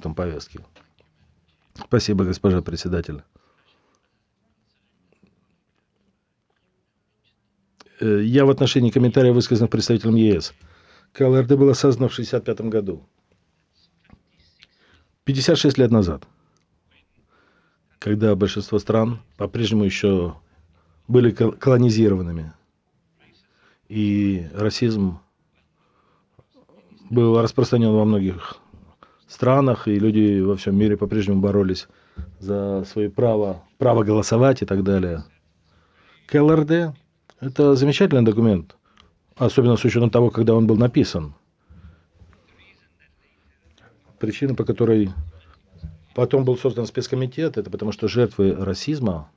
пунктам повестки. Спасибо, госпожа председатель. Я в отношении комментариев, высказанных представителем ЕС. КЛРД было создано в 1965 году. 56 лет назад, когда большинство стран по-прежнему еще были колонизированными. И расизм был распространен во многих странах, и люди во всем мире по-прежнему боролись за свое право голосовать и так далее. КЛРД – это замечательный документ, особенно с учетом того, когда он был написан. Причина, по которой потом был создан спецкомитет, это потому что жертвы расизма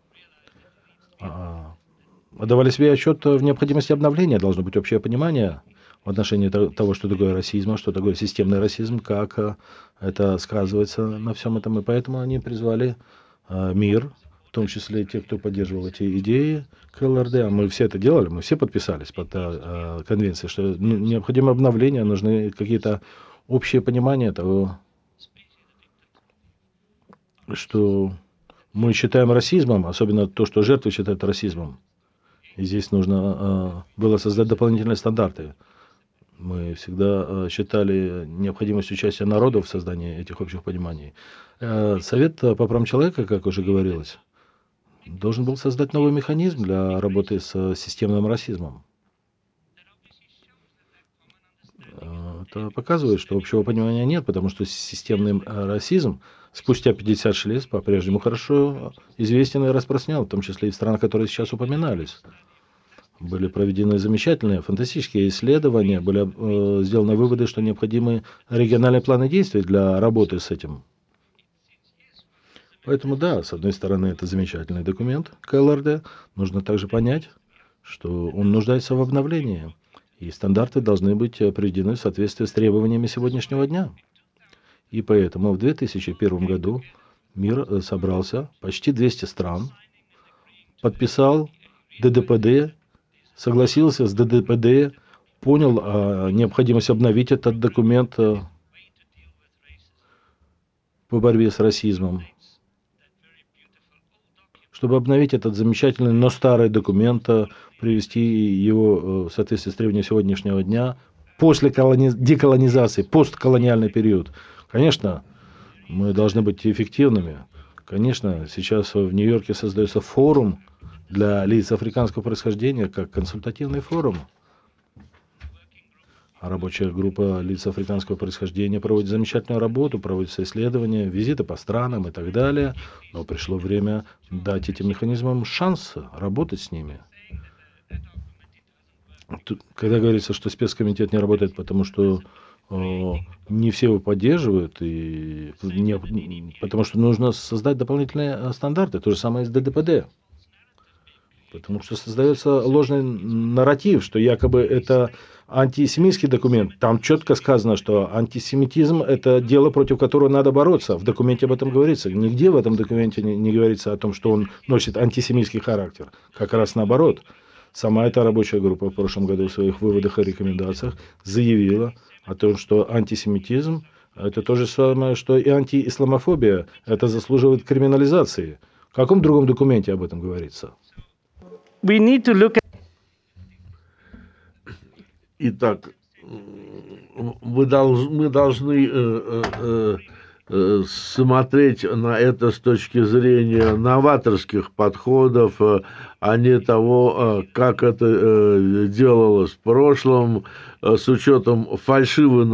отдавали себе отчет в необходимости обновления, должно быть общее понимание в отношении того, что такое расизм, что такое системный расизм, как это сказывается на всем этом. И поэтому они призвали мир, в том числе те, кто поддерживал эти идеи КЛРД, а мы все это делали, мы все подписались под конвенцией, что необходимо обновление, нужны какие-то общие понимания того, что мы считаем расизмом, особенно то, что жертвы считают расизмом. И здесь нужно было создать дополнительные стандарты. Мы всегда считали необходимость участия народов в создании этих общих пониманий. Совет по правам человека, как уже говорилось, должен был создать новый механизм для работы с системным расизмом. Это показывает, что общего понимания нет, потому что системный расизм спустя 56 лет по-прежнему хорошо известен и распространен, в том числе и в странах, которые сейчас упоминались. Были проведены замечательные, фантастические исследования, были сделаны выводы, что необходимы региональные планы действий для работы с этим. Поэтому да, с одной стороны, это замечательный документ КЛРД. Нужно также понять, что он нуждается в обновлении. И стандарты должны быть приведены в соответствии с требованиями сегодняшнего дня. И поэтому в 2001 году мир собрался, почти 200 стран, подписал ДДПД, согласился с ДДПД, понял необходимость обновить этот документ по борьбе с расизмом. Чтобы обновить этот замечательный, но старый документ, привести его в соответствии с требованиями сегодняшнего дня, после деколонизации, постколониальный период. Конечно, мы должны быть эффективными. Конечно, сейчас в Нью-Йорке создается форум для лиц африканского происхождения, как консультативный форум. Рабочая группа лиц африканского происхождения проводит замечательную работу, проводятся исследования, визиты по странам и так далее. Но пришло время дать этим механизмам шанс работать с ними. Тут, когда говорится, что спецкомитет не работает, потому что не все его поддерживают, и потому что нужно создать дополнительные стандарты. То же самое с ДДПД. Потому что создается ложный нарратив, что якобы это антисемитский документ. Там четко сказано, что антисемитизм – это дело, против которого надо бороться. В документе об этом говорится. Нигде в этом документе не говорится о том, что он носит антисемитский характер. Как раз наоборот. Сама эта рабочая группа в прошлом году в своих выводах и рекомендациях заявила о том, что антисемитизм – это то же самое, что и антиисламофобия. Это заслуживает криминализации. В каком другом документе об этом говорится? Итак, мы должны смотреть на это с точки зрения новаторских подходов, а не того, как это делалось в прошлом, с учетом фальшивой